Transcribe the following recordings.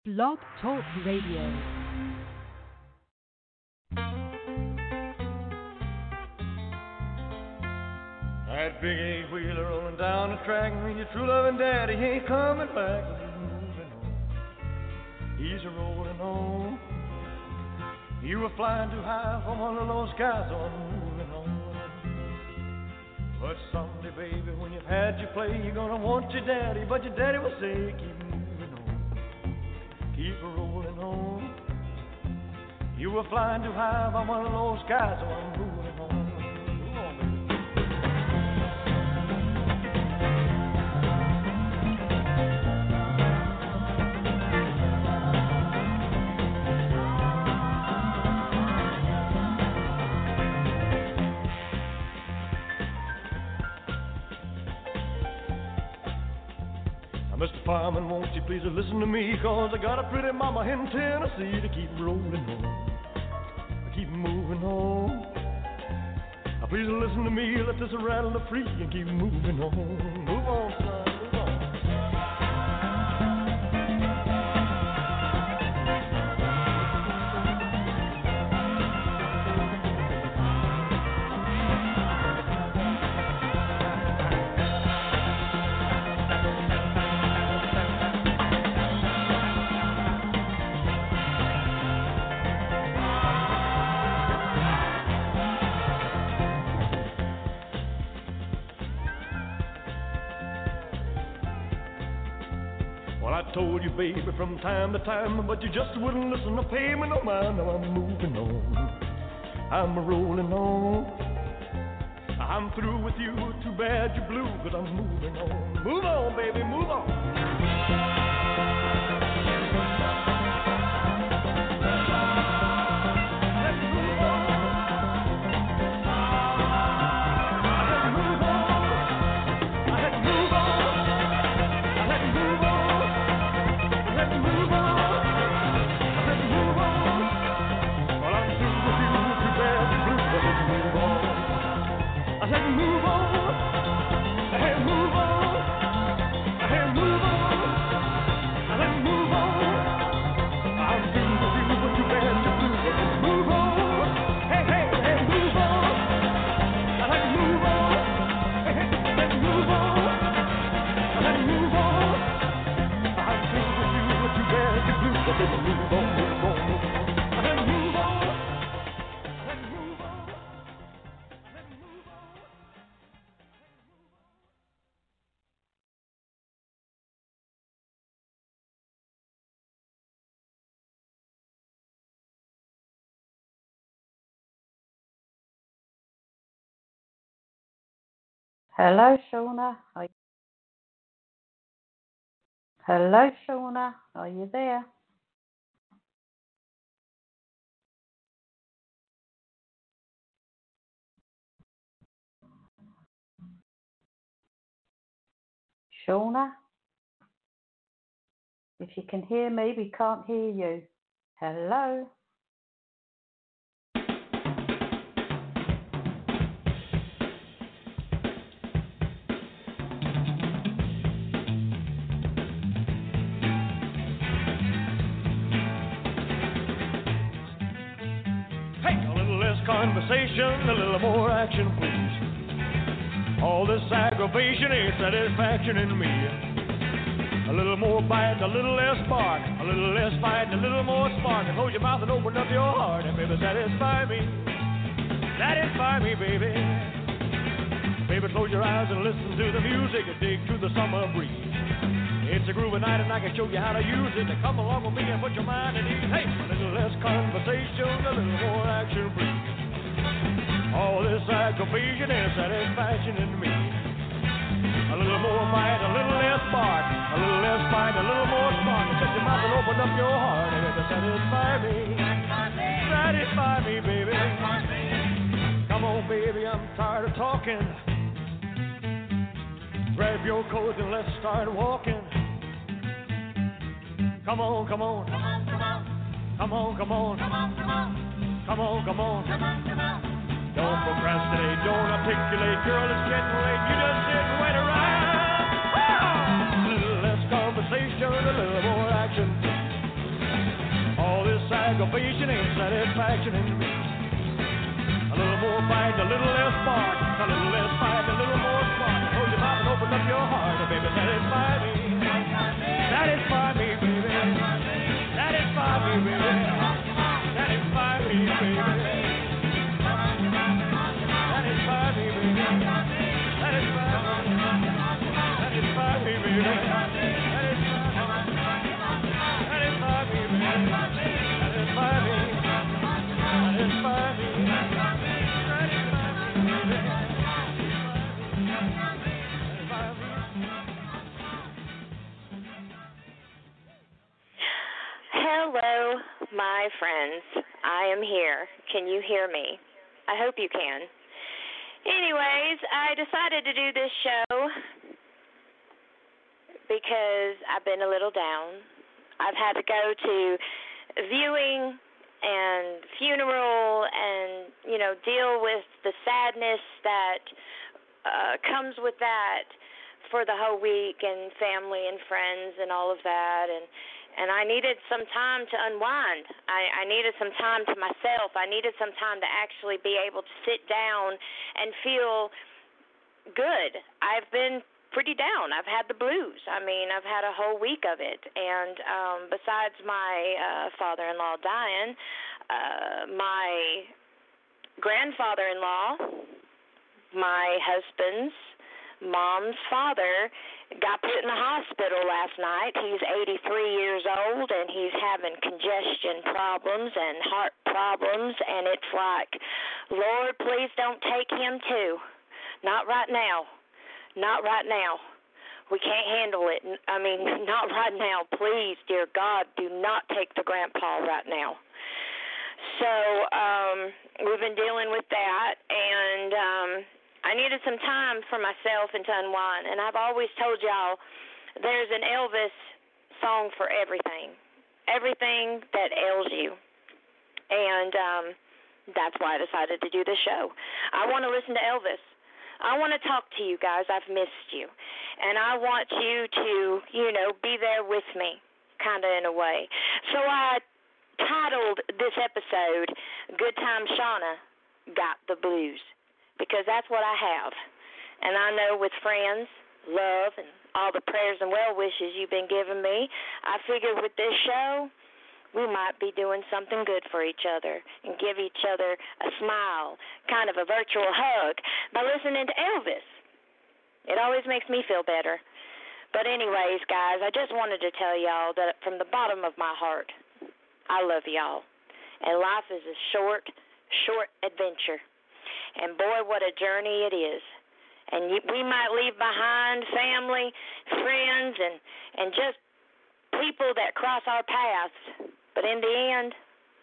Blog Talk Radio. That big eight-wheeler rolling down the track, and your true loving daddy ain't coming back. He's moving on. He's rolling on. You were flying too high from one of those skies, so I'm moving on. But someday, baby, when you've had your play, you're gonna want your daddy, but your daddy will say, keep moving on. Keep rolling on. You were flying too high from one of those skies, so I'm moving on. Move on, baby. Mr. Fireman, won't you please listen to me, 'cause I got a pretty mama in Tennessee to keep rolling on, keep moving on. Now please listen to me, let this rattle free and keep moving on. Move on, son, move on. Told you, baby, from time to time, but you just wouldn't listen to pay me no mind. Now I'm moving on, I'm rolling on. I'm through with you, too bad you're blue, 'cause I'm moving on. Move on, baby, move on. Hello, Shauna. Hello, Shauna. Are you there? Shauna? If you can hear me, we can't hear you. Hello? Conversation, a little more action, please. All this aggravation ain't satisfaction in me. A little more bite, a little less bark, a little less fight, a little more spark. And close your mouth and open up your heart, and baby, satisfy me. Satisfy me, baby. Baby, close your eyes and listen to the music and dig through the summer breeze. It's a groovy night and I can show you how to use it. To come along with me and put your mind at ease. Hey, a little less conversation, a little more action, please. All this aggravation and satisfaction in me. A little more bite, a little less bark, a little less fight, a little more spark. Shut your mouth and open up your heart and it'll satisfy me. Satisfy me, baby. Come on, baby, I'm tired of talking. Grab your coat and let's start walking. Come on, come on. Come on, come on. Come on, come on. Come on, come on. Come on, come on. Come on, come on. Don't procrastinate, don't articulate, girl, it's getting late. You just sit and wait around. A little less conversation, a little more action. aggravation ain't satisfaction in me. A little more fight, a little less spark. A little less fight, a little more spark. Close your mouth and open up your heart, baby. Satisfy me. Satisfy me, baby. Satisfy me, baby. Satisfy me, baby. Satisfy me, baby. Satisfy me, baby. Hello, my friends. I am here. Can you hear me? I hope you can. Anyways, I decided to do this show because I've been a little down. I've had to go to viewing and funeral and, deal with the sadness that comes with that for the whole week, and family and friends and all of that. And I needed some time to unwind. I needed some time to myself. I needed some time to actually be able to sit down and feel good. I've been pretty down. I've had the blues. I've had a whole week of it. And besides my father-in-law dying, my grandfather-in-law, my husband's mom's father, got put in the hospital last night. He's 83 years old, and he's having congestion problems and heart problems, and it's like, Lord, please don't take him too. Not right now. Not right now. We can't handle it. Not right now. Please, dear God, do not take the grandpa right now. So we've been dealing with that, and I needed some time for myself and to unwind. And I've always told y'all there's an Elvis song for everything that ails you. And that's why I decided to do this show. I want to listen to Elvis. I want to talk to you guys. I've missed you. And I want you to, be there with me, kind of in a way. So I titled this episode, Good Time Shauna Got the Blues, because that's what I have. And I know with friends, love, and all the prayers and well wishes you've been giving me, I figured with this show, we might be doing something good for each other and give each other a smile, kind of a virtual hug, by listening to Elvis. It always makes me feel better. But anyways, guys, I just wanted to tell y'all that from the bottom of my heart, I love y'all. And life is a short adventure. And boy, what a journey it is. And we might leave behind family, friends, and just people that cross our paths. But in the end,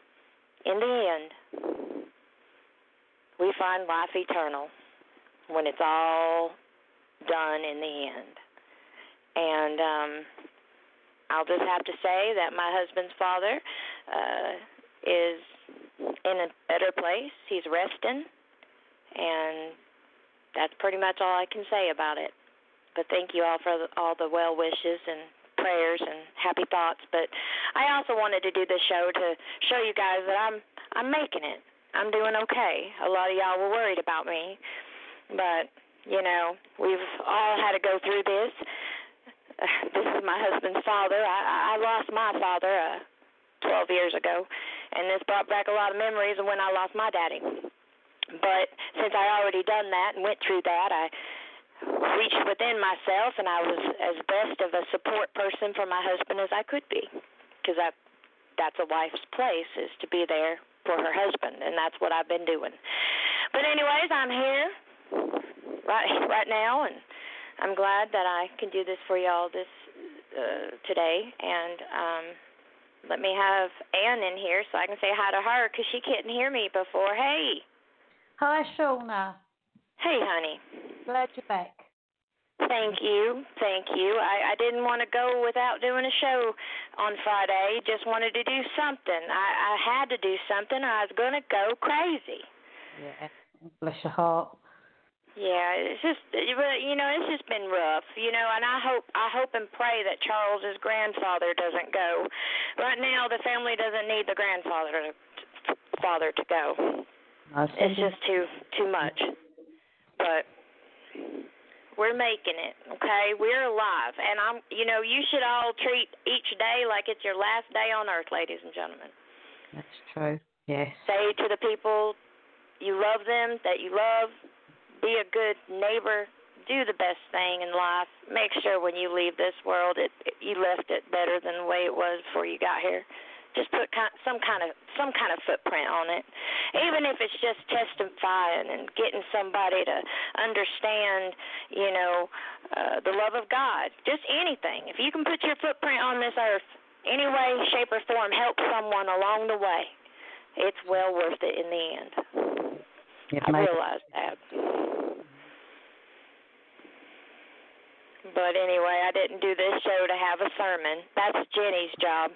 we find life eternal when it's all done in the end. And I'll just have to say that my husband's father is in a better place. He's resting. And that's pretty much all I can say about it. But thank you all for all the well wishes and prayers and happy thoughts. But I also wanted to do this show to show you guys that I'm making it. I'm doing okay. A lot of y'all were worried about me. But, we've all had to go through this. This is my husband's father. I lost my father 12 years ago. And this brought back a lot of memories of when I lost my daddy. But since I already done that and went through that, I reached within myself, and I was as best of a support person for my husband as I could be, because that's a wife's place, is to be there for her husband, and that's what I've been doing. But anyways, I'm here right now, and I'm glad that I can do this for y'all today. And let me have Ann in here so I can say hi to her, because she couldn't hear me before. Hey. Hi, Shauna. Hey, honey. Glad you're back. Thank you. I didn't want to go without doing a show on Friday. Just wanted to do something. I had to do something, or I was going to go crazy. Yeah, bless your heart. Yeah, it's just, it's just been rough, and I hope and pray that Charles's grandfather doesn't go. Right now, the family doesn't need the grandfather to go. It's just too much. But we're making it, okay? We're alive, and you should all treat each day like it's your last day on earth, ladies and gentlemen. That's true. Yes. Say to the people you love them, that you love. Be a good neighbor. Do the best thing in life. Make sure when you leave this world, you left it better than the way it was before you got here. Just put some kind of footprint on it, even if it's just testifying and getting somebody to understand, the love of God. Just anything. If you can put your footprint on this earth, any way, shape, or form, help someone along the way, it's well worth it in the end. I realize that. But anyway, I didn't do this show to have a sermon. That's Jenny's job.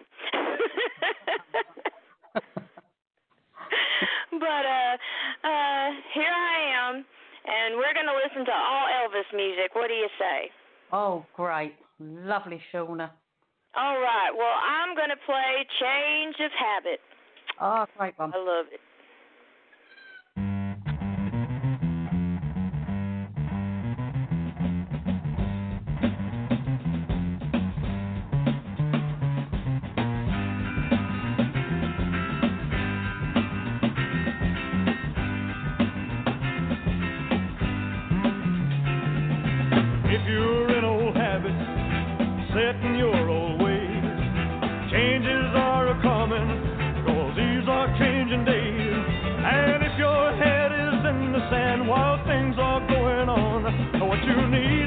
But here I am, and we're going to listen to all Elvis music. What do you say? Oh, great. Lovely, Shauna. All right. Well, I'm going to play Change of Habit. Oh, great one. I love it. Setting your old ways. Changes are a-coming, 'cause these are changing days. And if your head is in the sand while things are going on, what you need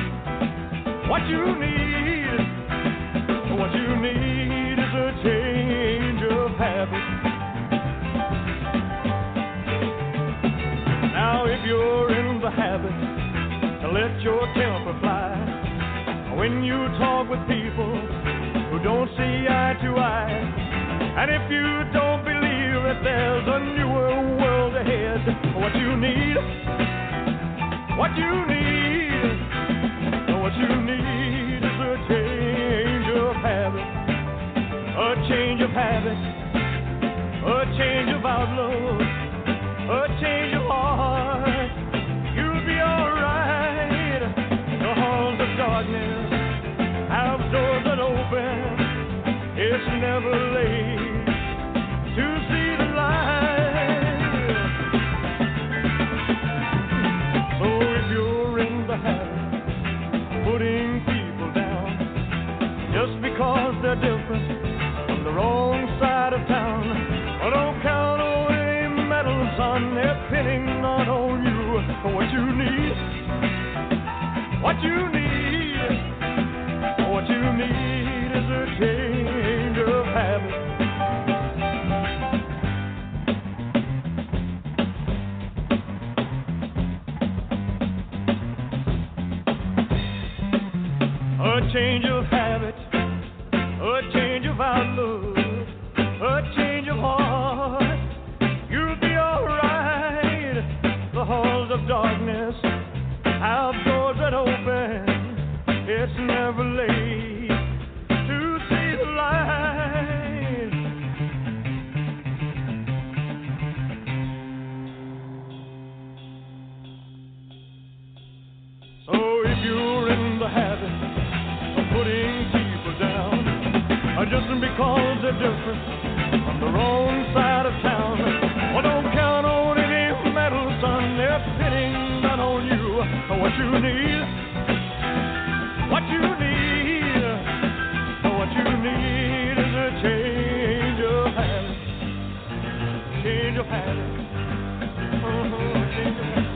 is a change of habit. Now if you're in the habit to let your temper fly, when you talk with people who don't see eye to eye, and if you don't believe that there's a newer world ahead, what you need is a change of habit, a change of habit, a change of outlook, a change of heart. You'll be alright. The halls of darkness have doors that open. It's never late to see the light. So if you're in the habit of putting people down just because they're different from the wrong side of town, well, don't count on any medals, son. They're pinning on you. What you need is a change of habit. A change of habit, a change of outlook, a change of heart. You'll be alright. The halls of darkness have doors that open. It's never late to see the light. So if you're in the habit of putting people down, just because they're different from the wrong side of town, well, don't count on any medal, son. They're pinning down on you. What you need is a change of habit. Change of habit. Change of habit.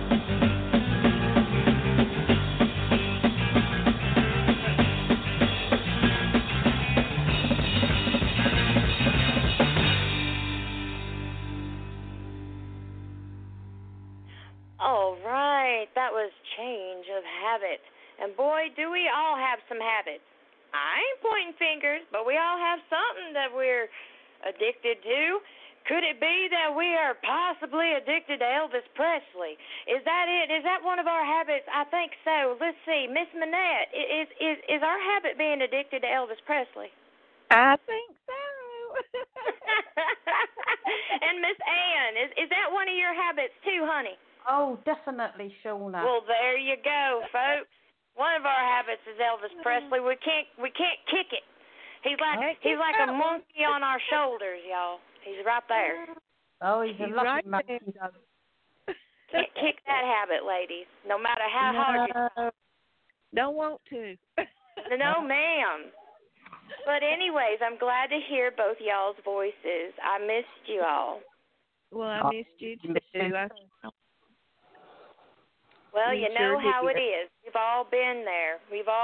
All right, that was Change of Habit. And boy, do we all have some habits. I ain't pointing fingers, but we all have something that we're addicted to. Could it be that we are possibly addicted to Elvis Presley? Is that it? Is that one of our habits? I think so. Let's see. Miss Manette, is our habit being addicted to Elvis Presley? I think so. And Miss Ann, is that one of your habits too, honey? Oh, definitely, Shauna. Well, there you go, folks. One of our habits is Elvis Presley. We can't kick it. He's like a monkey on our shoulders, y'all. He's right there. Oh, he's a lovely right monkey. Can't kick that habit, ladies. No matter how hard you. Don't want to. No, ma'am. But anyways, I'm glad to hear both y'all's voices. I missed you all. Well, I missed you too. Well, you know how it is. We've all been there.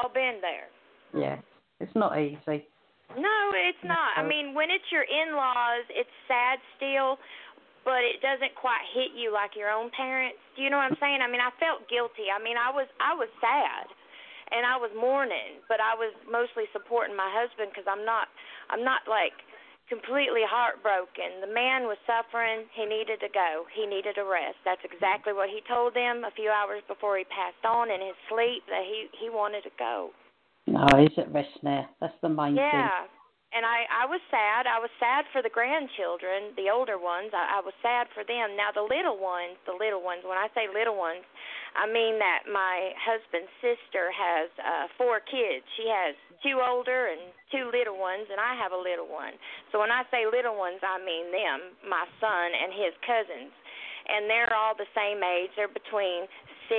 Yeah, it's not easy. No, it's not. I mean, when it's your in-laws, it's sad still, but it doesn't quite hit you like your own parents. Do you know what I'm saying? I mean, I felt guilty. I mean, I was sad, and I was mourning, but I was mostly supporting my husband because I'm not like completely heartbroken. The man was suffering. He needed to go. He needed a rest. That's exactly what he told them a few hours before he passed on in his sleep, that he wanted to go. No, he's at rest now. That's the main thing. Yeah, and I was sad. I was sad for the grandchildren, the older ones. I was sad for them. Now the little ones, when I say little ones, I mean that my husband's sister has 4 kids. She has 2 older and 2 little ones, and I have a little one. So when I say little ones, I mean them, my son and his cousins. And they're all the same age. They're between 6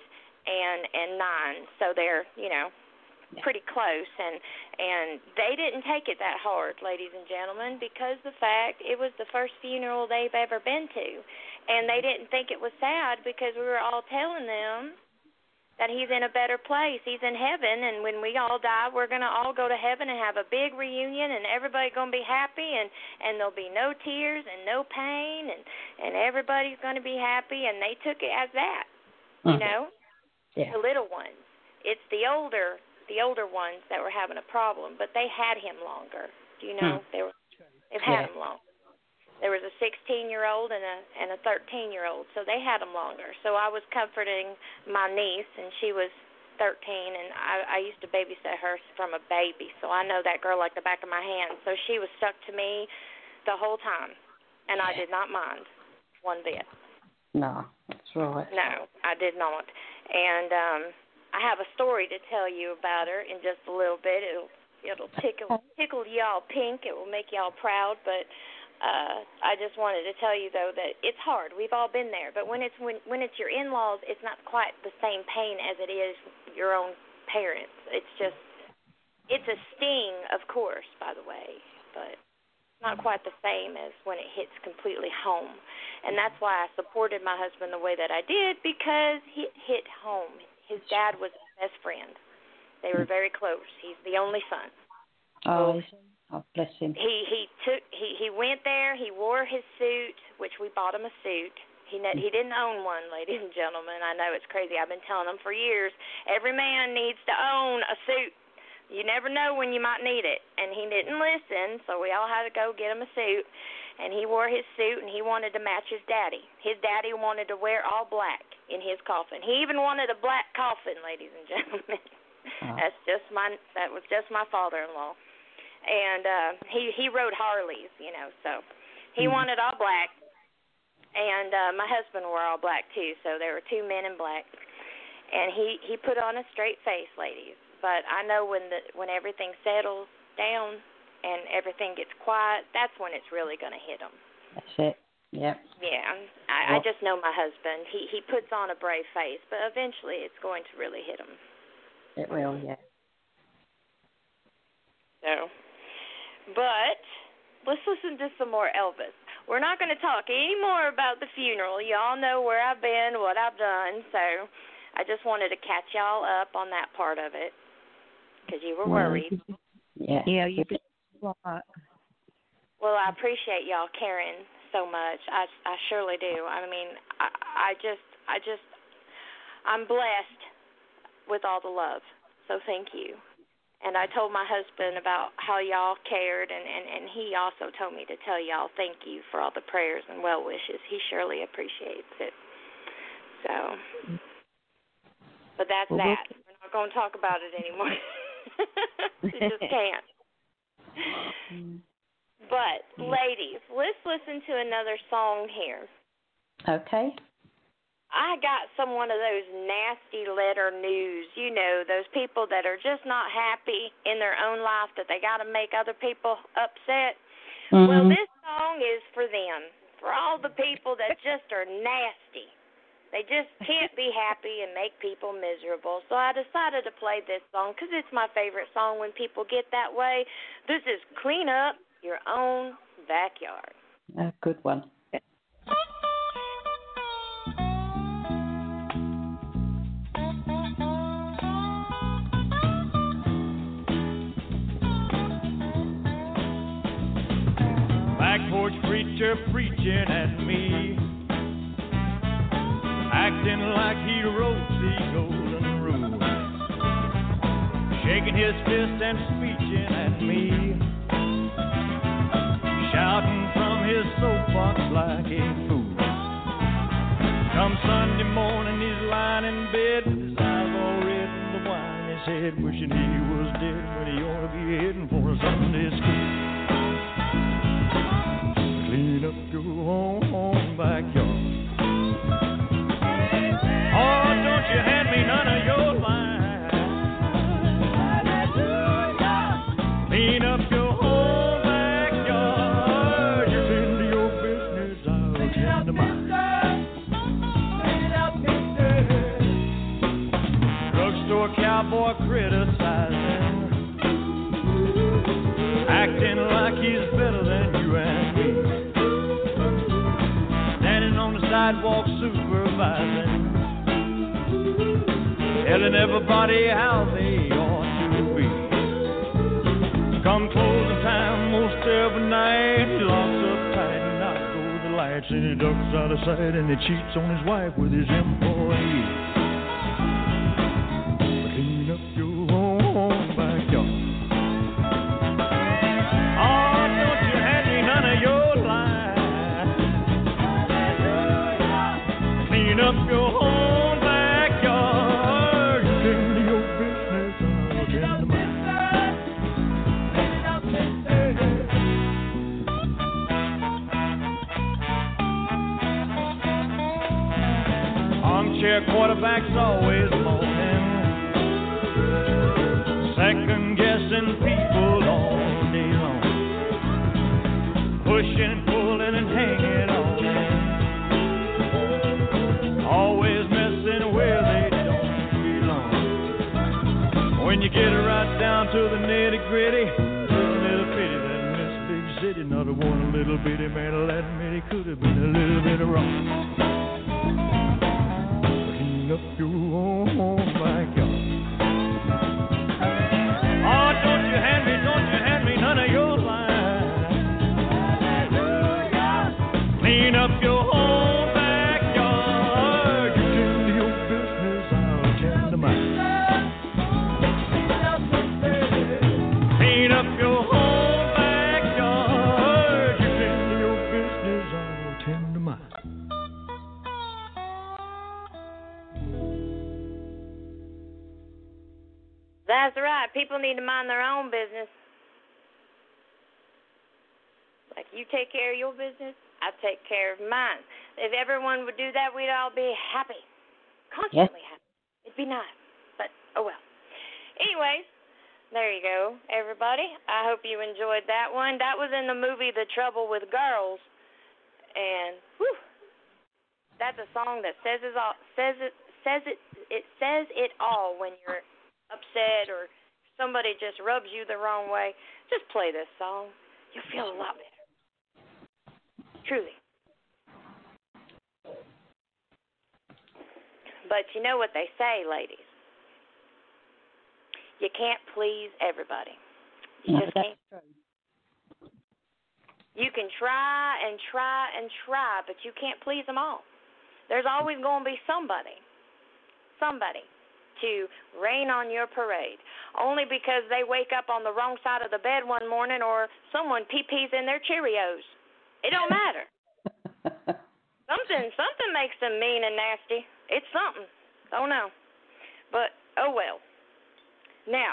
and 9. So they're, pretty close, and they didn't take it that hard, ladies and gentlemen, because the fact it was the first funeral they've ever been to, and they didn't think it was sad because we were all telling them that he's in a better place. He's in heaven, and when we all die, we're going to all go to heaven and have a big reunion, and everybody's going to be happy, and there'll be no tears and no pain, and everybody's going to be happy, and they took it as that, Yeah. The little ones. It's the older ones that were having a problem, but they had him longer. Do you know? They've had him long. There was a 16-year-old and a 13-year-old, so they had him longer. So I was comforting my niece, and she was 13, and I used to babysit her from a baby, so I know that girl like the back of my hand. So she was stuck to me the whole time, and I did not mind one bit. No, that's right. No, I did not. And I have a story to tell you about her in just a little bit. It'll tickle y'all pink. It will make y'all proud. But I just wanted to tell you though that it's hard. We've all been there. But when it's your in-laws, it's not quite the same pain as it is your own parents. It's a sting, of course, by the way, but not quite the same as when it hits completely home. And that's why I supported my husband the way that I did, because it hit home. His dad was his best friend. They were very close. He's the only son. Oh, bless him. He went there. He wore his suit, which we bought him a suit. He didn't own one, ladies and gentlemen. I know it's crazy. I've been telling him for years. Every man needs to own a suit. You never know when you might need it. And he didn't listen, so we all had to go get him a suit. And he wore his suit, and he wanted to match his daddy. His daddy wanted to wear all black in his coffin. He even wanted a black coffin, ladies and gentlemen. That was just my father-in-law. And he rode Harleys, so he wanted all black. And my husband wore all black too, so there were 2 men in black. And he put on a straight face, ladies. But I know when everything settles down and everything gets quiet, that's when it's really going to hit him. That's it. Yep. Yeah. I just know my husband. He puts on a brave face, but eventually it's going to really hit him. It will, yeah. So, but let's listen to some more Elvis. We're not going to talk any more about the funeral. Y'all know where I've been, what I've done, so I just wanted to catch y'all up on that part of it because you were worried. Yeah. Yeah, you did a lot. Well, I appreciate y'all caring so much. I surely do. I mean, I'm blessed with all the love. So thank you. And I told my husband about how y'all cared, and he also told me to tell y'all thank you for all the prayers and well wishes. He surely appreciates it. So, but that's that. We're not going to talk about it anymore. We just can't. But, ladies, let's listen to another song here. Okay. I got one of those nasty letter news, you know, those people that are just not happy in their own life that they got to make other people upset. Mm-hmm. Well, this song is for them, for all the people that just are nasty. They just can't be happy and make people miserable. So I decided to play this song because it's my favorite song when people get that way. This is Clean Up Your Own Backyard. A good one. Back porch preacher preaching at me, acting like he wrote the golden rule, shaking his fist and speeching at me, shouting from his soapbox like a fool. Come Sunday morning he's lying in bed with his eyes all red and the wine in his head, wishing he was dead when he ought to be heading for a Sunday school. Clean up your own backyard. Oh, don't you hand me none of your lies. Clean up your own backyard. You tend to your business, I'll tend to mine. Drugstore cowboy criticizing, acting like he's better than you and me. Sidewalk supervising, telling everybody how they ought to be. Come closing time most every night, he locks up tight and out go the lights, and he ducks out of sight and he cheats on his wife with his employee. Clean up your own backyard. Oh, don't you hand me none of your lies. Clean up your own backyard. You tend to your business, I'll tend to mine. Armchair quarterback's always moaning, second guessing people all day long, pushing, pulling, and hanging on. Always messing where they don't belong. When you get right down to the nitty-gritty, isn't it a pity that in this big city not a one little bitty man will admit he could have been a little bit wrong. Clean up your own backyard. Oh, don't you hand me none of your lies. Clean up your own backyard. You tend to your business, I'll tend to mine. Clean up your own backyard. You tend to your business, I'll tend to mine. That's right. People need to mind their own business. Like you take care of your business, I take care of mine. If everyone would do that, we'd all be happy. Constantly happy. It'd be nice. But, oh well. Anyways, there you go, everybody. I hope you enjoyed that one. That was in the movie The Trouble with Girls. And, whew, that's a song that says it all when you're upset or somebody just rubs you the wrong way. Just play this song. You'll feel a lot better. Truly. But you know what they say, ladies. You can't please everybody. You just can't. You can try and try and try, but you can't please them all. There's always going to be somebody to rain on your parade. only because they wake up on the wrong side of the bed one morning or someone pee-pees in their Cheerios. It don't matter. Something makes them mean and nasty. It's something. Don't know. But, oh well. Now,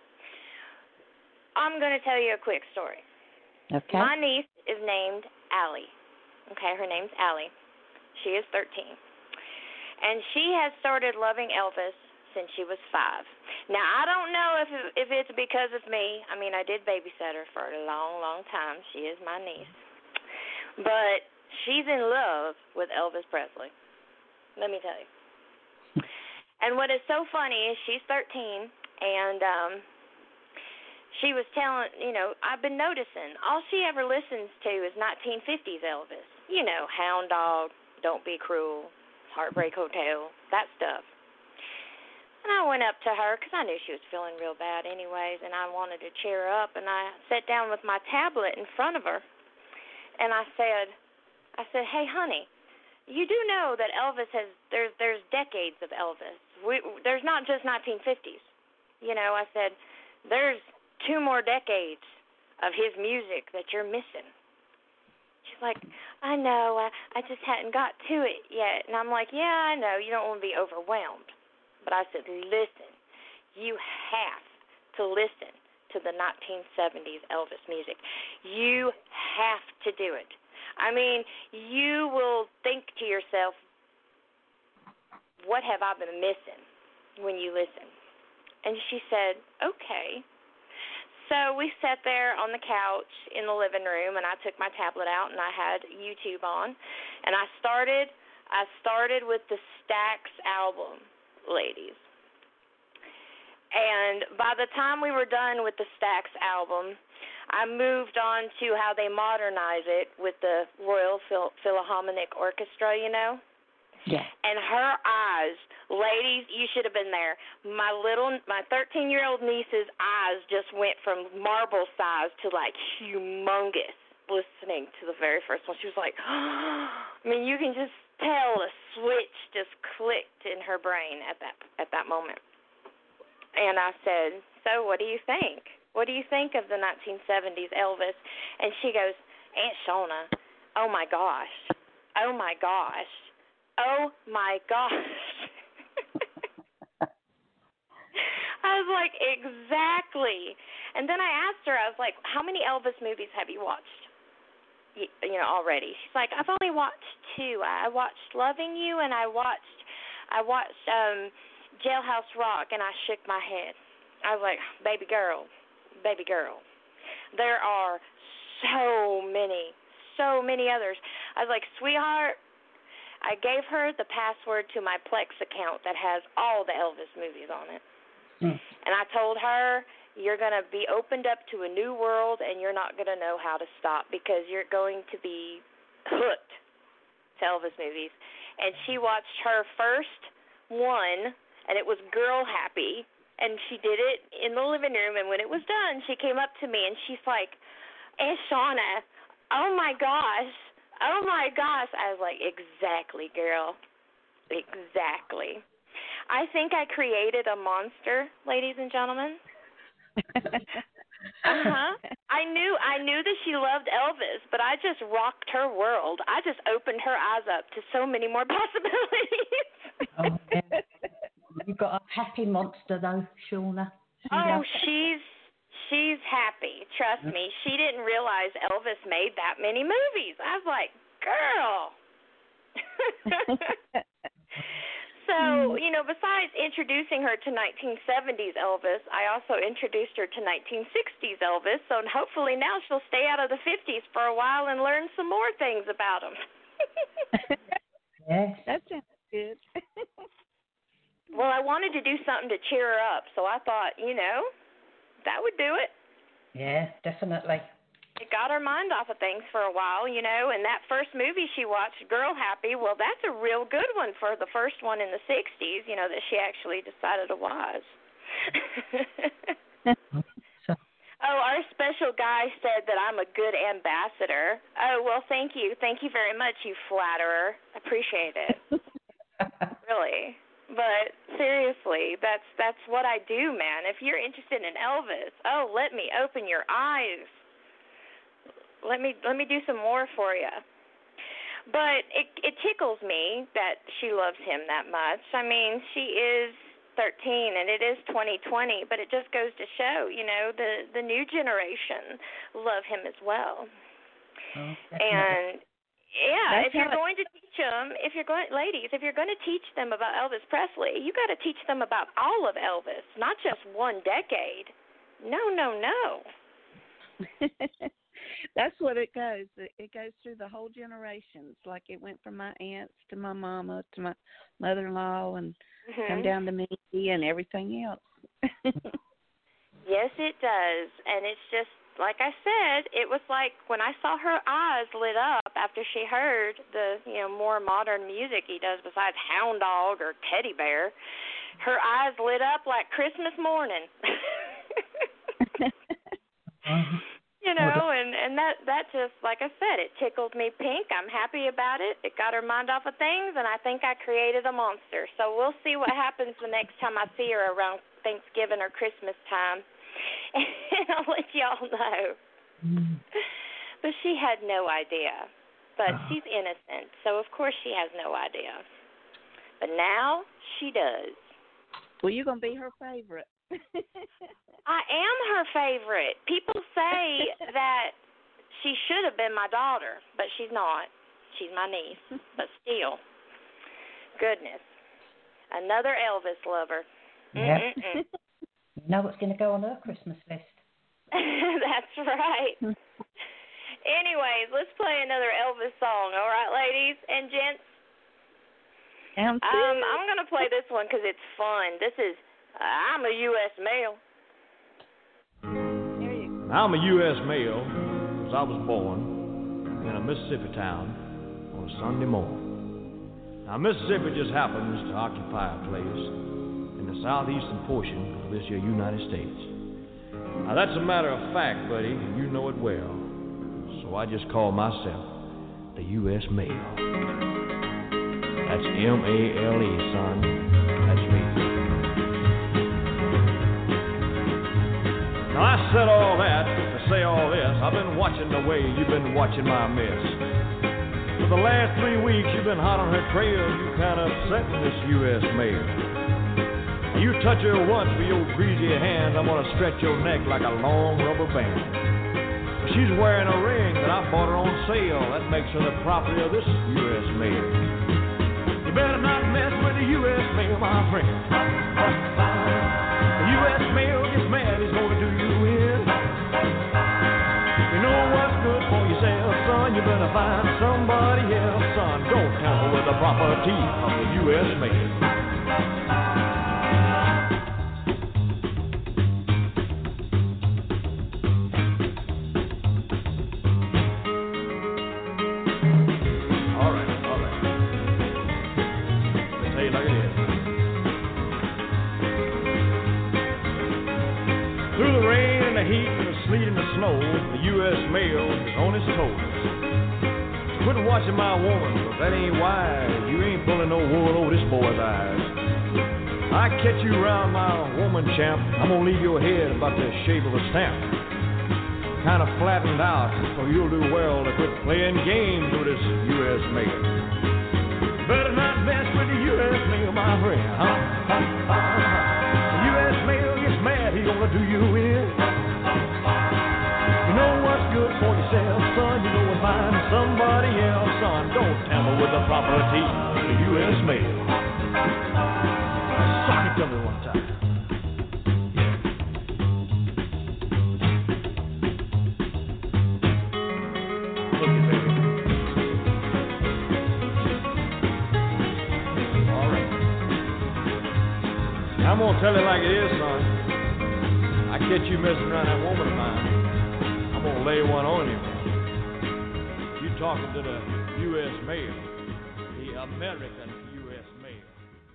I'm going to tell you a quick story. Okay. My niece is named Allie. Okay, her name's Allie. She is 13. And she has started loving Elvis since she was 5. Now, I don't know if it's because of me. I mean, I did babysit her for a long, long time. She is my niece. But she's in love with Elvis Presley. Let me tell you. And what is so funny is she's 13, and she was telling, I've been noticing, all she ever listens to is 1950s Elvis. Hound Dog, Don't Be Cruel, Heartbreak Hotel, that stuff. And I went up to her because I knew she was feeling real bad anyways, and I wanted to cheer her up, and I sat down with my tablet in front of her, and I said, hey, honey, you do know that Elvis there's decades of Elvis. There's not just 1950s. I said, there's 2 more decades of his music that you're missing. She's like, I know, I just hadn't got to it yet. And I'm like, yeah, I know, you don't want to be overwhelmed. But I said, listen, you have to listen to the 1970s Elvis music. You have to do it. I mean, you will think to yourself, what have I been missing when you listen? And she said, okay. So we sat there on the couch in the living room, and I took my tablet out, and I had YouTube on, and I started with the Stax album, ladies. And by the time we were done with the Stax album, I moved on to how they modernize it with the Royal Philharmonic Orchestra, Yeah. And her eyes, ladies, you should have been there. My 13-year-old niece's eyes just went from marble size to like humongous listening to the very first one. She was like, I mean, you can just tell a switch just clicked in her brain at that moment. And I said, so what do you think? What do you think of the 1970s Elvis? And she goes, Aunt Shawna, oh my gosh. Oh my gosh. Oh, my gosh. I was like, exactly. And then I asked her, I was like, how many Elvis movies have you watched, already? She's like, I've only watched 2. I watched Loving You, and I watched Jailhouse Rock, and I shook my head. I was like, baby girl. There are so many others. I was like, sweetheart, I gave her the password to my Plex account that has all the Elvis movies on it. And I told her, you're going to be opened up to a new world, and you're not going to know how to stop because you're going to be hooked to Elvis movies. And she watched her first one, and it was Girl Happy, and she did it in the living room. And when it was done, she came up to me, and she's like, Aunt Shawna, oh, my gosh. Oh, my gosh. I was like, exactly, girl. Exactly. I think I created a monster, ladies and gentlemen. I knew that she loved Elvis, but I just rocked her world. I just opened her eyes up to so many more possibilities. Oh, yeah. You've got a happy monster, though, Shawna. She's happy. Trust me. She didn't realize Elvis made that many movies. I was like, girl. So, besides introducing her to 1970s Elvis, I also introduced her to 1960s Elvis. So hopefully now she'll stay out of the 50s for a while and learn some more things about him. Yes. That sounds good. Well, I wanted to do something to cheer her up, so I thought, that would do it. Yeah, definitely. It got her mind off of things for a while, and that first movie she watched, Girl Happy, well, that's a real good one for the first one in the 60s, that she actually decided to watch. Oh, our special guy said that I'm a good ambassador. Oh, well, thank you. Thank you very much, you flatterer. Appreciate it. Really. But seriously, that's what I do, man. If you're interested in Elvis, let me open your eyes. Let me do some more for you. But it tickles me that she loves him that much. I mean, she is 13 and it is 2020, but it just goes to show, the new generation love him as well. Oh, and yeah, That's if you're going to teach them, ladies, if you're going to teach them about Elvis Presley, you got to teach them about all of Elvis, not just one decade. No. That's what it goes. It goes through the whole generations. Like it went from my aunts to my mama to my mother-in-law and come down to me and everything else. Yes, it does. And it's just, like I said, it was like when I saw her eyes lit up after she heard the, more modern music he does besides Hound Dog or Teddy Bear, her eyes lit up like Christmas morning. And that just, like I said, it tickled me pink. I'm happy about it. It got her mind off of things, and I think I created a monster. So we'll see what happens the next time I see her around Thanksgiving or Christmas time. And I'll let y'all know. But she had no idea. But she's innocent, so of course she has no idea. But now she does. Well, you're going to be her favorite. I am her favorite. People say that she should have been my daughter, but she's not. She's my niece. But still, goodness, another Elvis lover. Yep. You know what's going to go on her Christmas list. That's right. Anyways, let's play another Elvis song, all right, ladies and gents? I'm going to play this one because it's fun. This is I'm a U.S. male. I'm a U.S. male because I was born in a Mississippi town on a Sunday morning. Now, Mississippi just happens to occupy a place in the southeastern portion of this here United States. Now, that's a matter of fact, buddy, and you know it well. So I just call myself the U.S. male. That's M-A-L-E, son. That's me. Now, I said all that to say all this. I've been watching the way you've been watching my mess. For the last 3 weeks, you've been hot on her trail. You kind of upsetting this U.S. male. You touch her once with your greasy hand, I'm going to stretch your neck like a long rubber band. She's wearing a ring that I bought her on sale. That makes her the property of this U.S. male. You better not mess with the U.S. male, my friend. The U.S. male gets mad, he's going to do you in. You know what's good for yourself, son. You better find somebody else, son. Don't tamper with the property of the U.S. male. Watching my woman, but that ain't wise. You ain't pulling no wool over this boy's eyes. I catch you around my woman, champ. I'm gonna leave your head about the shape of a stamp. Kind of flattened out, so you'll do well to quit playing games with this U.S. male. Better not mess with the U.S. male, my friend. The U.S. male gets mad, he's gonna do you in. You know what's good for yourself, son. You go and find somebody else, son. Don't tamper with the property of the U.S. male. Sock it to me one time. Look at baby. All right. Now, I'm gonna tell you like it is, son. I catch you messing around that woman of mine. I'm gonna lay one on you. You talking to the U.S. male, the American U.S. male.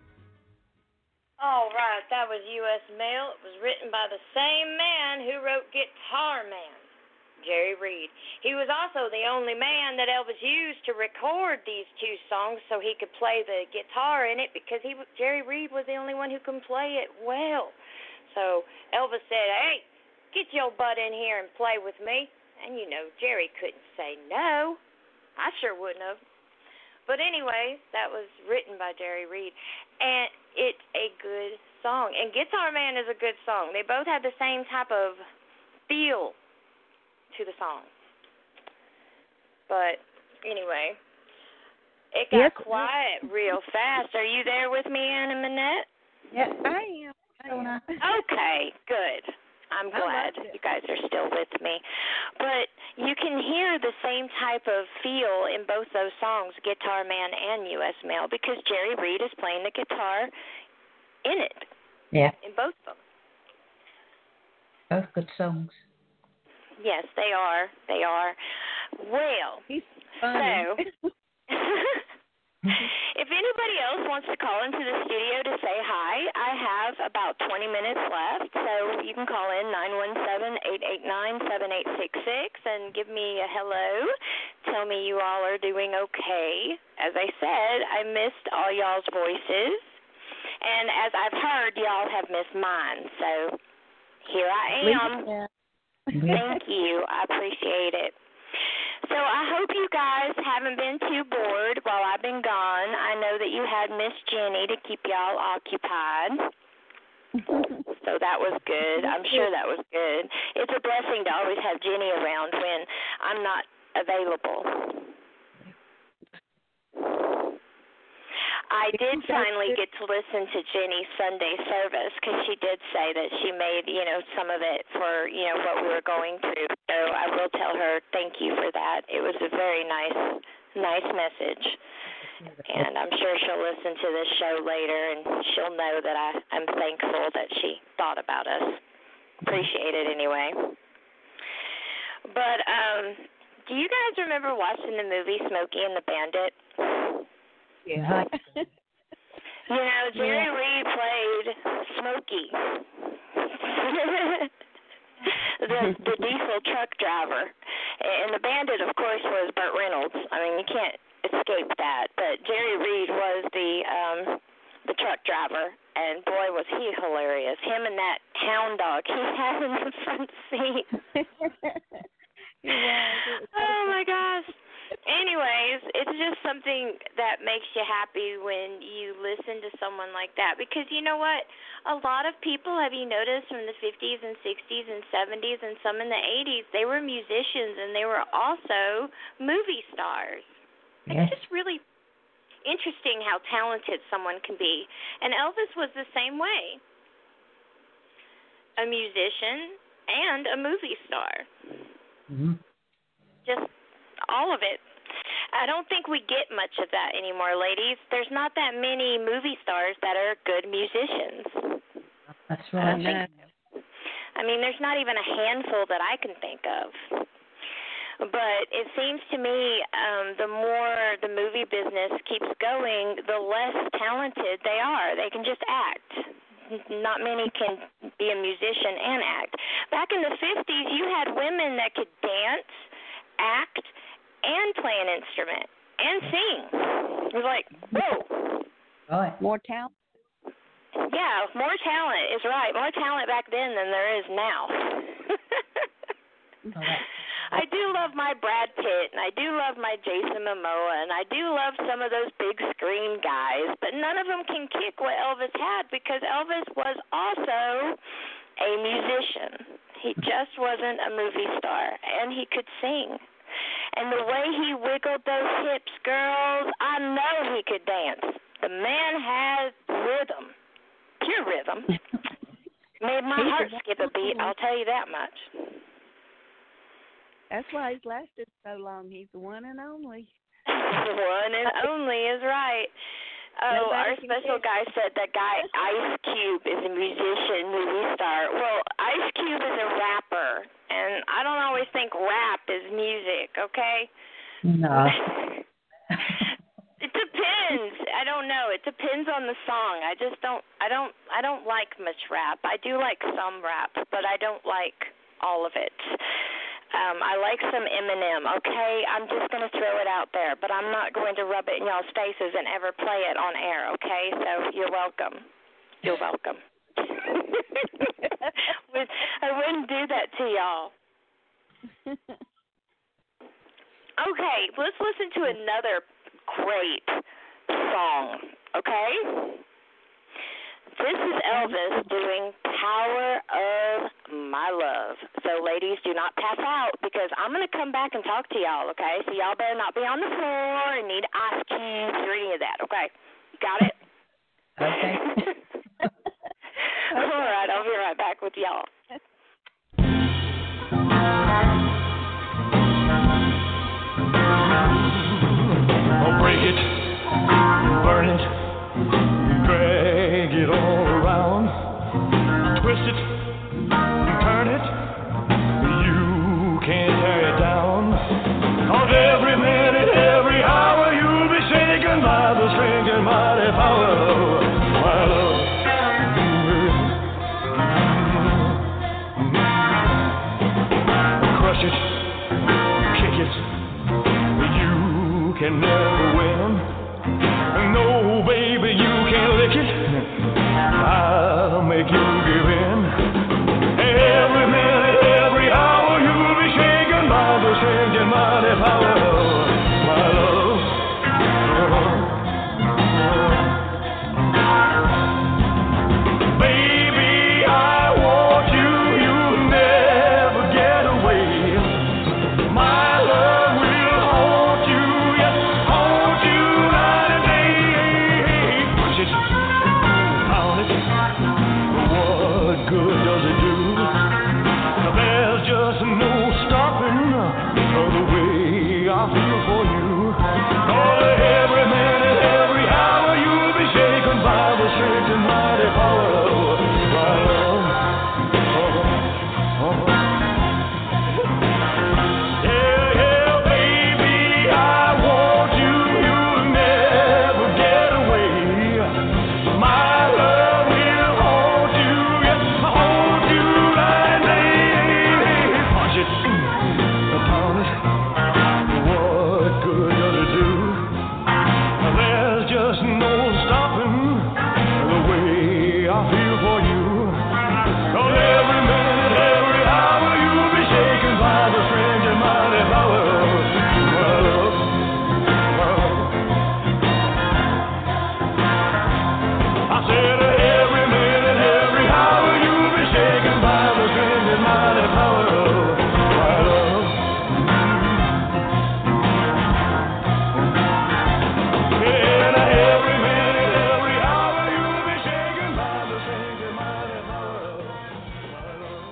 All right, that was U.S. Mail. It was written by the same man who wrote Guitar Man. Jerry Reed. He was also the only man that Elvis used to record these two songs so he could play the guitar in it, because Jerry Reed was the only one who can play it well. So Elvis said, "Hey, get your butt in here and play with me." And Jerry couldn't say no. I sure wouldn't have. But anyway, that was written by Jerry Reed, and it's a good song. And Guitar Man is a good song. They both had the same type of feel to the song. But anyway, it got quiet real fast. Are you there with me, Anna Minette? Yes, I am. Okay, good. I'm glad you guys are still with me. But you can hear the same type of feel in both those songs, Guitar Man and U.S. Mail, because Jerry Reed is playing the guitar in it. Yeah. In both of them. Both good songs. Yes, they are. They are. Well, so if anybody else wants to call into the studio to say hi, I have about 20 minutes left, so you can call in 917-889-7866 and give me a hello. Tell me you all are doing okay. As I said, I missed all y'all's voices, and as I've heard, y'all have missed mine, so here I am. Thank you. I appreciate it. So I hope you guys haven't been too bored while I've been gone. I know that you had Miss Jenny to keep y'all occupied. So that was good. I'm sure that was good. It's a blessing to always have Jenny around when I'm not available. I did finally get to listen to Jenny's Sunday service, because she did say that she made, some of it for, what we were going through. So I will tell her thank you for that. It was a very nice message. And I'm sure she'll listen to this show later, and she'll know that I'm thankful that she thought about us. Appreciate it anyway. But do you guys remember watching the movie Smokey and the Bandit? Yeah. Jerry Reed played Smokey, the diesel truck driver, and the Bandit, of course, was Burt Reynolds. I mean, you can't escape that. But Jerry Reed was the truck driver, and boy, was he hilarious. Him and that hound dog he had in the front seat. Oh my gosh. Anyways, it's just something that makes you happy when you listen to someone like that, because you know what? A lot of people, have you noticed, from the 50s and 60s and 70s and some in the 80s, they were musicians and they were also movie stars. Yes. It's just really interesting how talented someone can be. And Elvis was the same way. A musician and a movie star. Mm-hmm. Just all of it. I don't think we get much of that anymore, ladies. There's not that many movie stars that are good musicians. That's right. I mean, there's not even a handful that I can think of. But it seems to me the more the movie business keeps going, the less talented they are. They can just act. Not many can be a musician and act. Back in the 50s, you had women that could dance, act, and play an instrument, and sing. It was like, whoa. Right. More talent? Yeah, more talent is right. More talent back then than there is now. I do love my Brad Pitt, and I do love my Jason Momoa, and I do love some of those big screen guys, but none of them can kick what Elvis had, because Elvis was also a musician. He just wasn't a movie star, and he could sing. And the way he wiggled those hips, girls, I know he could dance. The man had rhythm, pure rhythm. Made my heart skip a beat, I'll tell you that much. That's why he's lasted so long. He's the one and only. The one and only is right. Oh, our special guy said that guy Ice Cube is a musician, movie star. Well, Ice Cube is a rapper, and I don't always think rap is music, okay? No. It depends. I don't know. It depends on the song. I don't like much rap. I do like some rap, but I don't like all of it. I like some Eminem, okay? I'm just going to throw it out there, but I'm not going to rub it in y'all's faces and ever play it on air, okay? So you're welcome. You're welcome. I wouldn't do that to y'all. Okay, let's listen to another great song, okay? This is Elvis doing Power of My Love. So, ladies, do not pass out because I'm going to come back and talk to y'all, okay? So y'all better not be on the floor and need ice cubes or any of that, okay? Got it? Okay. All right, I'll be right back with y'all. I'll break it, burn it, drag it all around, twist it, turn it, you can't tear it down. 'Cause every minute, every hour, you'll be shaken by the strength and mighty power of my love. Crush it, kick it, you can never win. No, baby, you can't lick it. I'll make you give in. Every minute, every hour, you'll be shaken by the strength and mighty power of my love. Baby, I want you. You'll never get away. My love will haunt you, yes, haunt you night and day. Push it, pound it, what good does it do? There's just no stopping the way I feel for you. 'Cause every minute, every hour, you'll be shaken by the strength and mighty power of my love. Yeah, baby, I want you. You'll never get away. My love will haunt you, yes, haunt you night and day. Punch it, pound it, what good does it do? There's just no stopping the way I feel for you. 'Cause every minute, every hour, you'll be shaken by the strength and mighty power of my love. I said every minute, every hour, you'll be shaken by the strength and mighty power of my love. And every minute, every hour, you'll be shaken by the strength and mighty power of my love.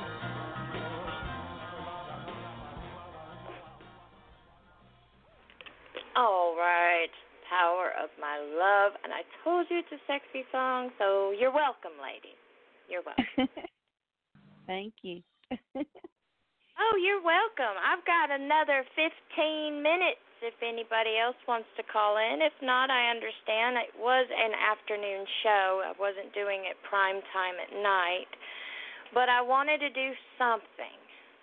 All right, Power of My Love. And I told you it's a sexy song, so you're welcome, lady. You're welcome. Thank you. Oh, you're welcome. I've got another 15 minutes if anybody else wants to call in. If not, I understand. It was an afternoon show. I wasn't doing it prime time at night. But I wanted to do something.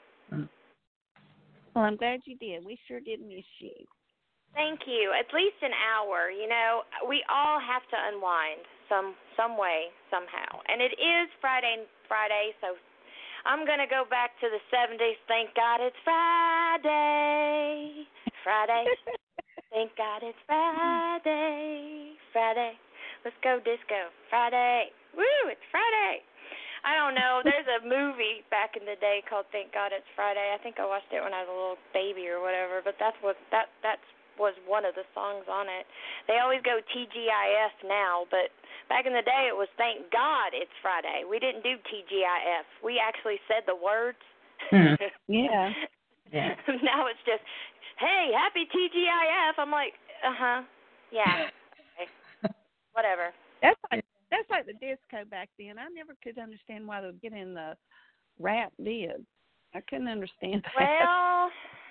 Well, I'm glad you did. We sure did miss you. Thank you. At least an hour. You know, we all have to unwind some way, somehow. And it is Friday, so I'm going to go back to the 70s. Thank God it's Friday. Friday. Thank God it's Friday. Friday. Let's go disco. Friday. Woo, it's Friday. I don't know. There's a movie back in the day called Thank God It's Friday. I think I watched it when I was a little baby or whatever, but that was one of the songs on it. They always go TGIF now, but back in the day it was Thank God It's Friday. We didn't do TGIF. We actually said the words. Yeah. Yeah. Now it's just, hey, happy TGIF. I'm like, yeah. Okay. Whatever. That's like the disco back then. I never could understand why they would get in the rap did. I couldn't understand that. Well,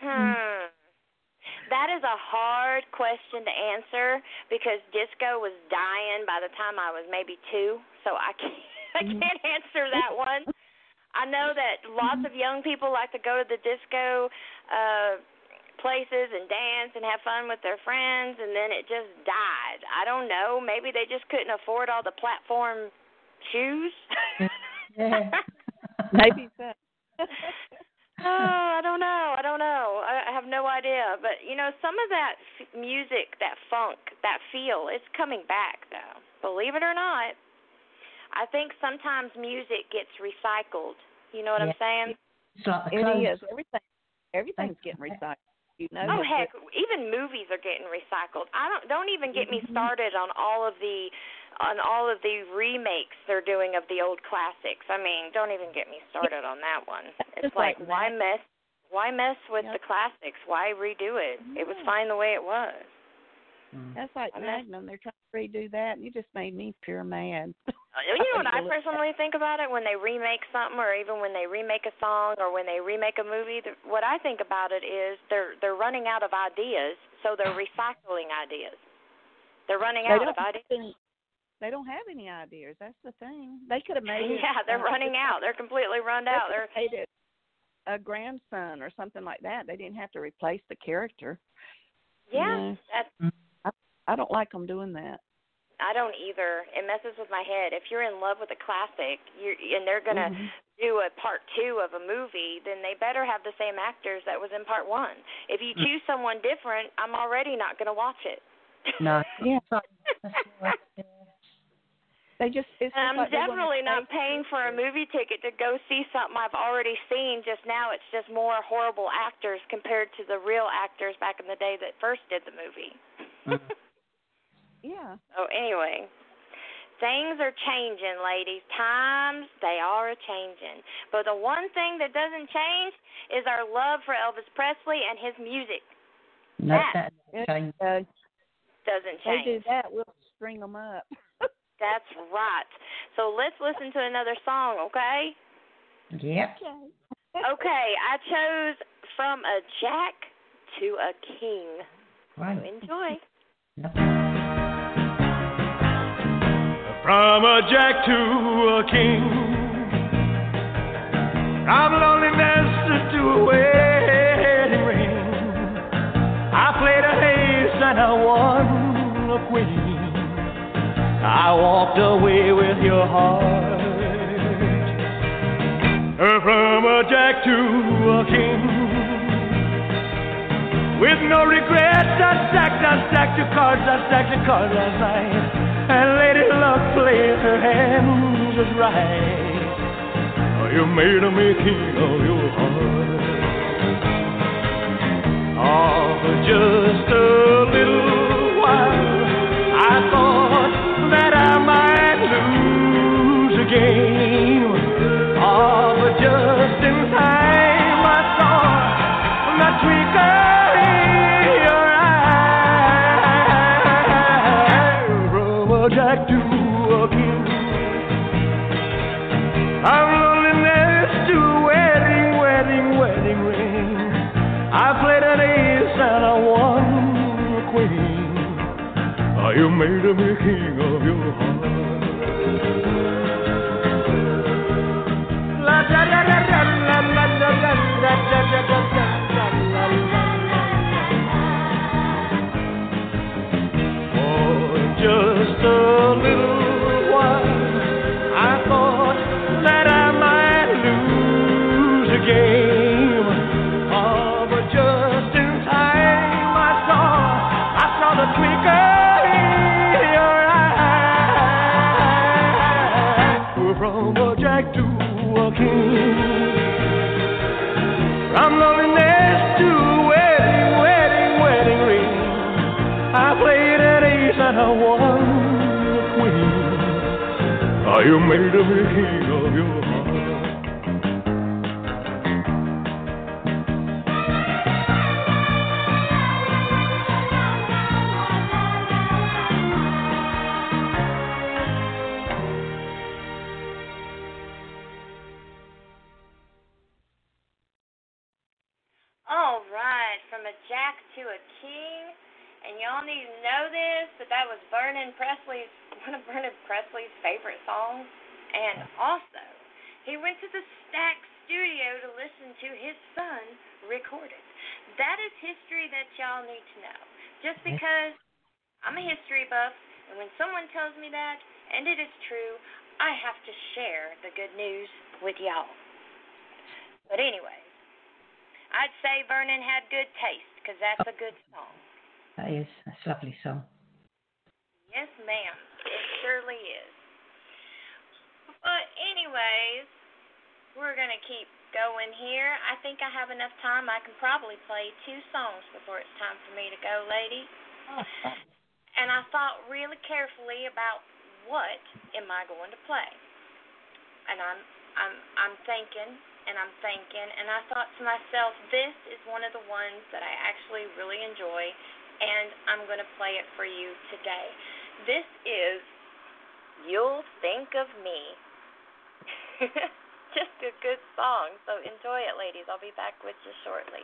that is a hard question to answer because disco was dying by the time I was maybe 2, so I can't answer that one. I know that lots of young people like to go to the disco places and dance and have fun with their friends, and then it just died. I don't know. Maybe they just couldn't afford all the platform shoes. Yeah. Maybe so. I don't know. I have no idea. But, some of that music, that funk, that feel, it's coming back, though. Believe it or not. I think sometimes music gets recycled. You know what I'm saying? It's like the It clothes. is. Everything's getting recycled. Oh, heck, even movies are getting recycled. Don't even get me started on all of the remakes they're doing of the old classics. I mean, don't even get me started on that one. It's like why mess with the classics? Why redo it? It was fine the way it was. That's like Magnum. They're trying to redo that, and you just made me pure mad. You know what I personally think about it when they remake something, or even when they remake a song, or when they remake a movie? What I think about it is they're running out of ideas, so they're recycling ideas. They're running out of ideas. They don't have any ideas. That's the thing. They could have made it. Yeah, they're running out. They're completely run out. They're made it a grandson or something like that. They didn't have to replace the character. Yeah, I don't like them doing that. I don't either. It messes with my head. If you're in love with a classic, and they're going to do a part 2 of a movie, then they better have the same actors that was in part 1. If you choose someone different, I'm already not going to watch it. No. Yeah. I'm definitely not paying for a movie ticket to go see something I've already seen. Just now it's just more horrible actors compared to the real actors back in the day that first did the movie. Yeah. So anyway, things are changing, ladies. Times, they are changing. But the one thing that doesn't change is our love for Elvis Presley and his music. No, that doesn't change. They do that, we'll string them up. That's right. So let's listen to another song, okay? Yep. Okay, I chose From a Jack to a King. Right. So enjoy. From a jack to a king, from loneliness to a wedding ring, I played an ace and I won a queen. I walked away with your heart. From a jack to a king, with no regrets, I stacked your cards last night. And Lady Luck played her hand just right. Oh, you made me king of your heart. Oh, for just a little while, I thought that I might lose again. Oh, but just in time I saw that twinkle in your eye. From a jack to a king, from loneliness to wedding ring, I played an ace and I won a queen. Oh, you made me king of your heart. La da da da da la la da da da da da da la la. For just a little while, I thought that I might lose a game. Oh, but just in time I saw the twinkle in your eye. From a jack to a king, from loneliness to wedding ring, I played an ace and I won the queen. Oh, you made me king of your heart. All right, From a Jack to a King, and y'all need to know this, but that was one of Vernon Presley's favorite songs, and also He went to the Stax studio to listen to his son record it. That is history that y'all need to know. Just because I'm a history buff, and when someone tells me that, and it is true, I have to share the good news with y'all. But anyways, I'd say Vernon had good taste, because that's a good song. That is. That's a lovely song. Yes, ma'am. It surely is. But anyways, we're going to keep going here. I think I have enough time. I can probably play 2 songs before it's time for me to go, ladies. And I thought really carefully about what am I going to play. And I'm thinking, and I thought to myself, this is one of the ones that I actually really enjoy, and I'm going to play it for you today. This is You'll Think of Me. Just a good song, so enjoy it, ladies. I'll be back with you shortly.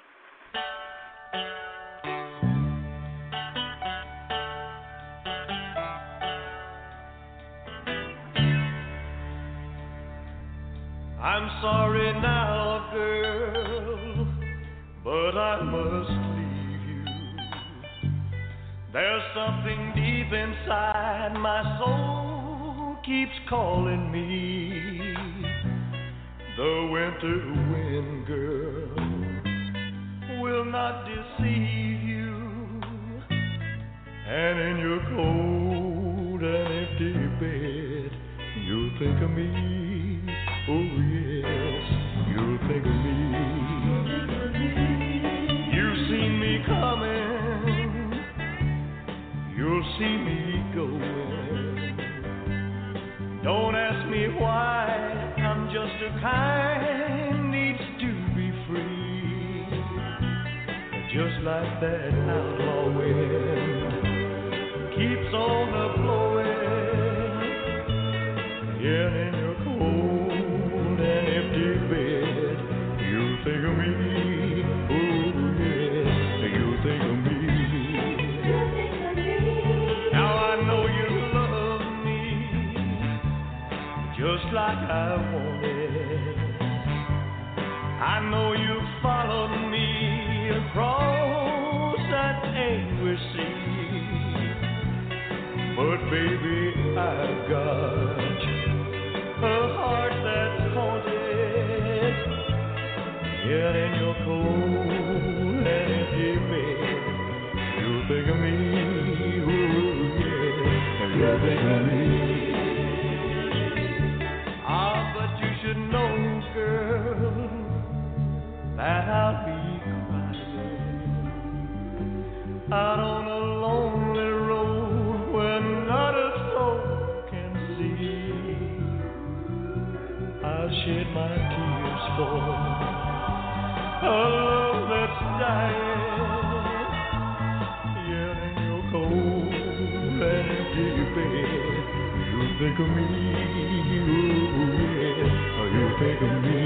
I'm sorry now, girl, but I must leave you. There's something deep inside my soul keeps calling me. The winter wind, girl, will not deceive you. And in your cold and empty bed, you'll think of me. Oh yes, you'll think of me. You've seen me coming, you'll see me going. Don't ask me why, I'm just a kind needs to be free. Just like that outlaw wind keeps on a blowing. Yeah, in your cold and empty bed, you'll think of me. Oh yeah, you'll think of me. Now I know you love me just like I wanted. I know you followed me across that angry sea. But baby, I've got a heart that's haunted. Yet in your cold and empty bed, you'll think of me. Oh yeah, you'll think of me. But you should know, girl, that I'll be crying out on a lonely road where not a soul can see. I'll shed my tears for a love that's dying. Yet in your cold and empty bed, you'll think of me. You think of me.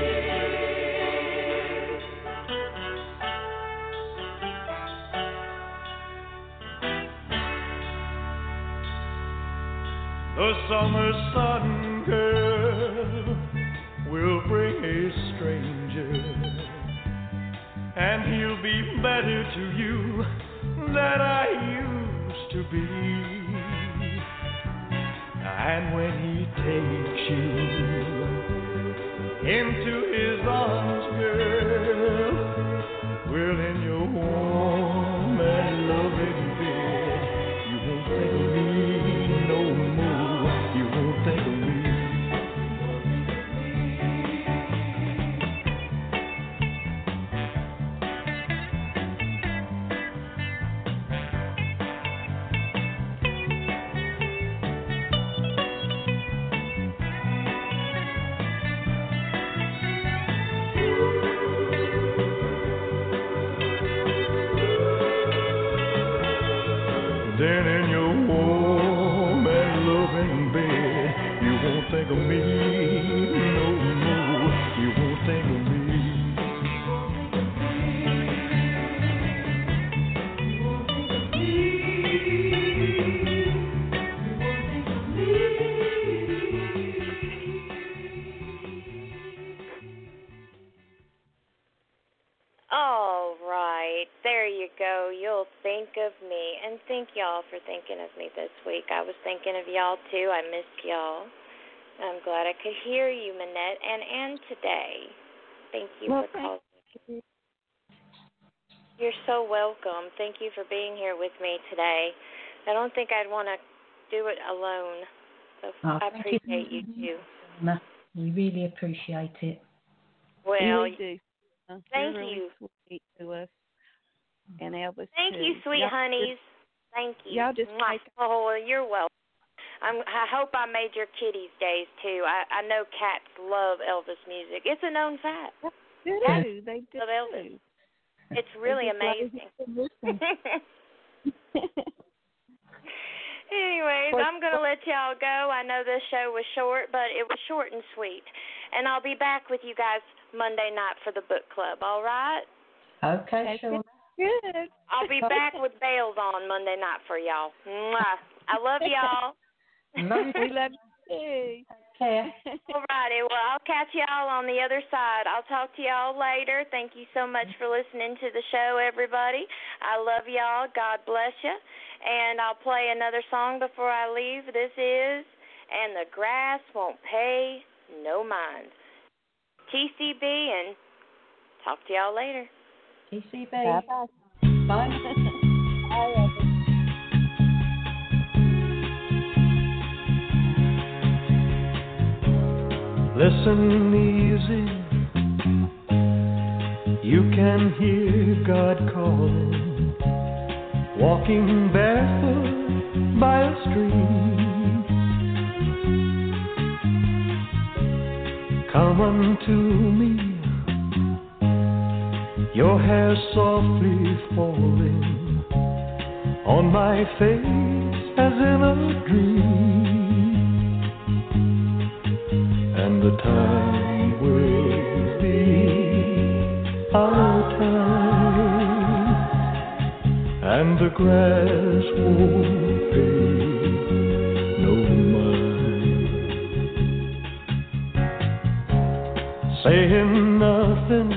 The summer sun, girl, will bring a stranger, and he'll be better to you than I used to be. And when he takes you into his arms, girl, well, in your warm and loving bed, you won't think of me no more. You won't think of me. Then in your warm and loving bed, you won't think of me no more. You won't think of me. think of me. And thank y'all for thinking of me this week. I was thinking of y'all, too. I missed y'all. I'm glad I could hear you, Manette, and today. Thank you for calling. You're so welcome. Thank you for being here with me today. I don't think I'd want to do it alone. So I appreciate you, too. We really appreciate it. Well, we do. Thank You're you. Really sweet to us. And Elvis, thank too. you, sweet honeys. Thank you. Y'all just oh, you're welcome. I hope I made your kitties' days, too. I know cats love Elvis music. It's a known fact. They do. Love Elvis. It's really amazing. Anyways, I'm going to let y'all go. I know this show was short, but it was short and sweet. And I'll be back with you guys Monday night for the book club, all right? Okay, sure. Good. I'll be back with Bales on Monday night for y'all. Mwah. I love y'all. We love you too. Okay. All righty. Well, I'll catch y'all on the other side. I'll talk to y'all later. Thank you so much for listening to the show, everybody. I love y'all. God bless you. And I'll play another song before I leave. This is And the Grass Won't Pay No Mind. TCB, and talk to y'all later. TCB. Bye-bye. Bye. Bye. Listen easy, you can hear God calling, walking barefoot by a stream. Come unto me, your hair softly falling on my face as in a dream. And the time will be our time, and the grass won't pay no mind. Saying nothing,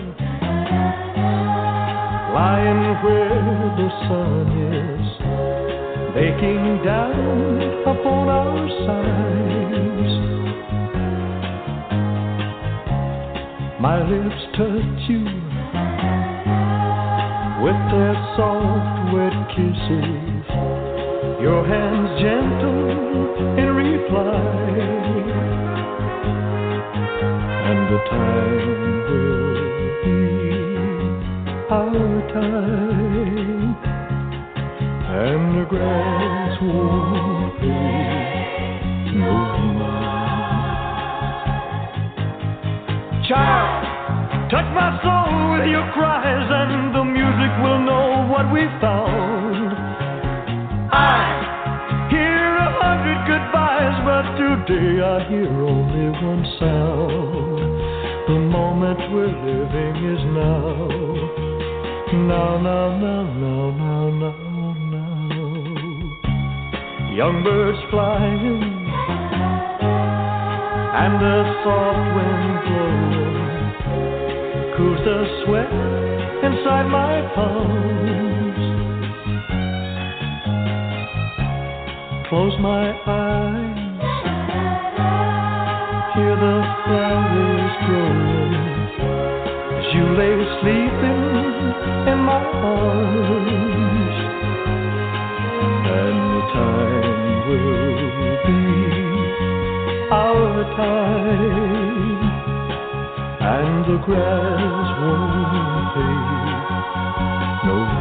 lying where the sun is, baking down upon our sides. My lips touch you with their soft, wet kisses, your hands gentle in reply, and the time will be our time, and the grass won't pay no mind. Child, touch my soul with your cries, and the music will know what we found. I hear 100 goodbyes, but today I hear only one sound. The moment we're living is now. Now, now, now, now, now, now, now. Young birds flying, and the soft wind blowing cools the sweat inside my palms. Close my eyes, hear the flowers growing as you lay sleeping in my arms, and the time will be our time, and the grass won't pay no